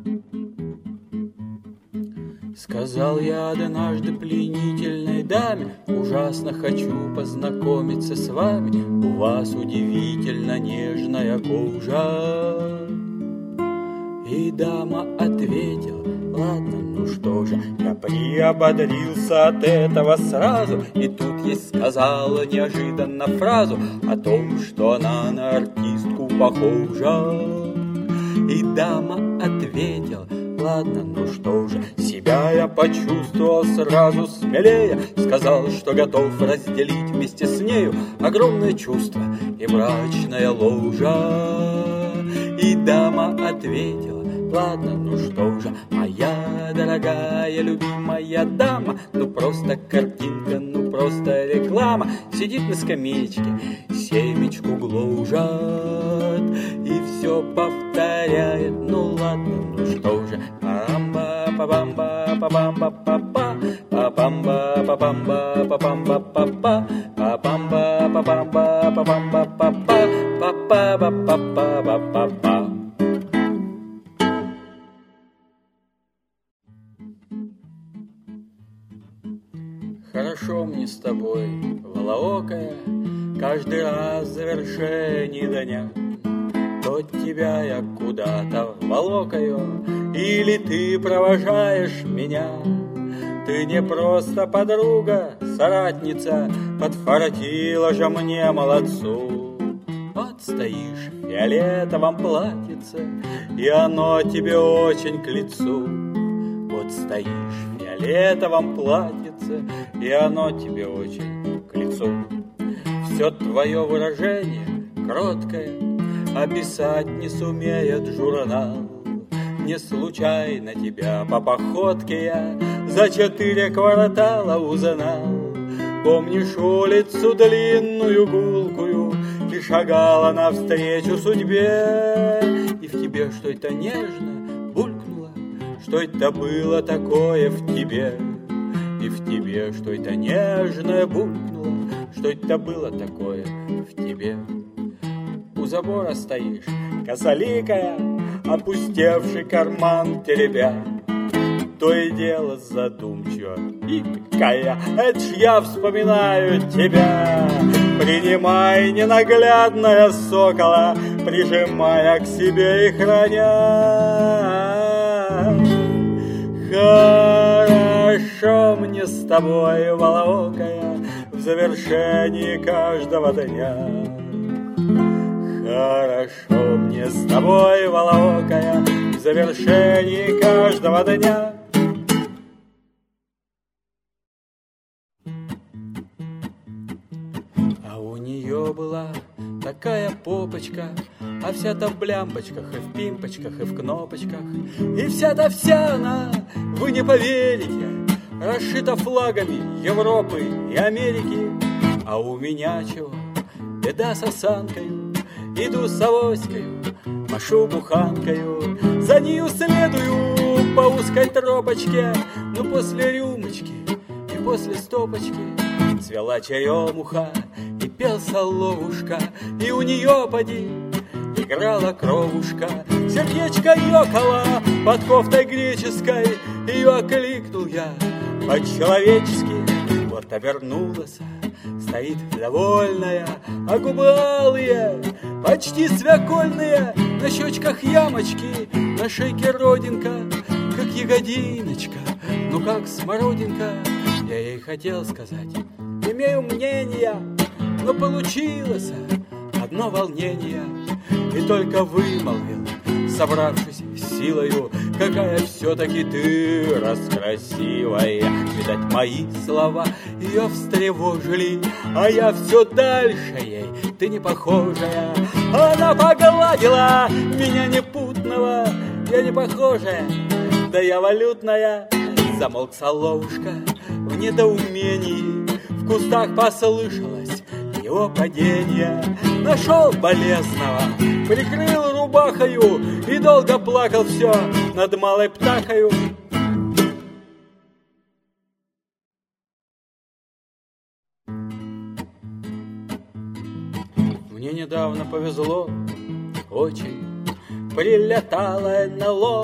Сказал я однажды пленительной даме: ужасно хочу познакомиться с вами, у вас удивительно нежная кожа. И дама ответила: ладно, ну что же. Я приободрился от этого сразу, и тут ей сказала неожиданно фразу о том, что она на артистку похожа. И дама ответила: ладно, ну что же. Себя я почувствовал сразу смелее, сказал, что готов разделить вместе с нею огромное чувство и мрачная ложа. И дама ответила: ладно, ну что же, моя дорогая, любимая дама, ну просто картинка, ну просто реклама, сидит на скамеечке, семечку гложет и все повторяет. Ну ладно, ну что же, парамба пабамба пабамба папа, папамба пабамба папамба папа, папамба пабамба папамба папа, папа папа папа. Хорошо мне с тобой, волоокая, каждый раз в завершении дня. То тебя я куда-то волокаю, или ты провожаешь меня. Ты не просто подруга, соратница, подфартила же мне молодцу. Вот стоишь в фиолетовом платьице, и оно тебе очень к лицу. Вот стоишь в фиолетовом платьице, и оно тебе очень к лицу. Все твое выражение кроткое описать не сумеет журнал. Не случайно тебя по походке я за 4 квартала узнал. Помнишь улицу длинную гулкую, ты шагала навстречу судьбе, и в тебе что-то нежно булькнуло, что это было такое в тебе. И в тебе что-то нежное булькнуло, что это было такое в тебе. У забора стоишь, косоликая, опустевший карман теребя. То и дело задумчиво икая, это ж я вспоминаю тебя. Принимай, ненаглядная сокола, прижимая к себе и храня. Хорошо мне с тобой, волоокая, в завершении каждого дня. Хорошо мне с тобой, волоокая, в завершении каждого дня. А у нее была такая попочка, а вся-то в блямбочках, и в пимпочках, и в кнопочках. И вся-то вся она, вы не поверите, расшита флагами Европы и Америки. А у меня чего? Беда с осанкою. Иду с авоською, машу буханкою, за нею следую по узкой тропочке. Но после рюмочки и после стопочки цвела черемуха и пел соловушка, и у нее поди играла кровушка. Сердечко ёкало под кофтой греческой, ее окликнул я по-человечески. Вот обернулась, стоит довольная, а губы алые, почти свекольные, на щечках ямочки, на шейке родинка, как ягодиночка, ну как смородинка. Я ей хотел сказать, имею мнение, но получилось одно волнение. И только вымолвил, собравшись силою: какая все-таки ты раскрасивая. Видать, мои слова ее встревожили, а я все дальше ей: ты не похожая. Она погладила меня непутного: я не похожая, да я валютная. Замолк соловушка в недоумении, в кустах послышалось его падение. Нашел болезного, прикрыл рубахою и долго плакал все над малой птахою. Мне недавно повезло очень, прилетало НЛО,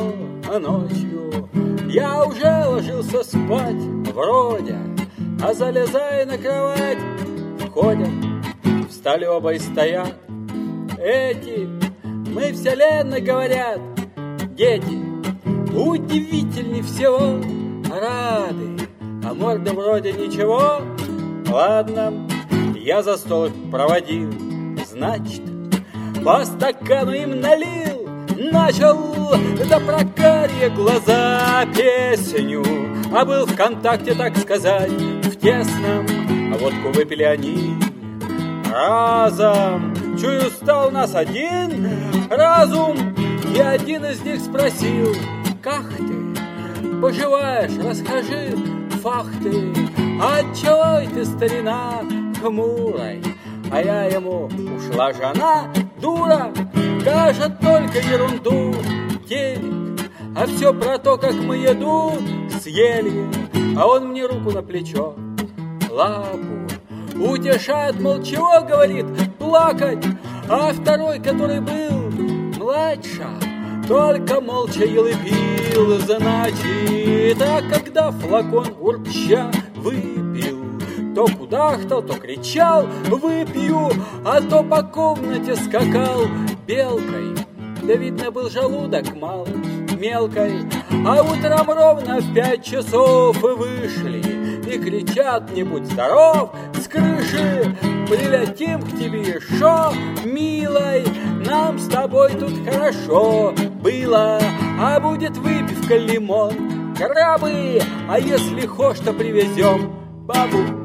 ночью. Я уже ложился спать вроде, а залезая на кровать, входят, встали оба и стоят. Эти, мы вселенной, говорят, дети, удивительней всего, рады, а морды вроде ничего. Ладно, я за стол их проводил, значит, по стакану им налил, начал до прокарья глаза песню, а был в контакте, так сказать, в тесном. А водку выпили они разом. Чую, стал у нас один разум, и один из них спросил: как ты поживаешь, расскажи факты, отчего ты, старина, хмурой? А я ему: ушла жена, дура, кажет только ерунду, телек, а все про то, как мы еду съели. А он мне руку на плечо, лапу утешает, мол, чего, говорит, плакать. А второй, который был младше, только молча ел и пил, значит. А когда флакон урча выпил, то кудахтал, то кричал: выпью, а то по комнате скакал белкой. Да видно, был желудок мал, мелкой. А утром ровно в 5 часов и вышли, и кричат: не будь здоров, с крыши прилетим к тебе, шо, милой, нам с тобой тут хорошо было, а будет выпивка, лимон, крабы, а если хошь, то привезем бабу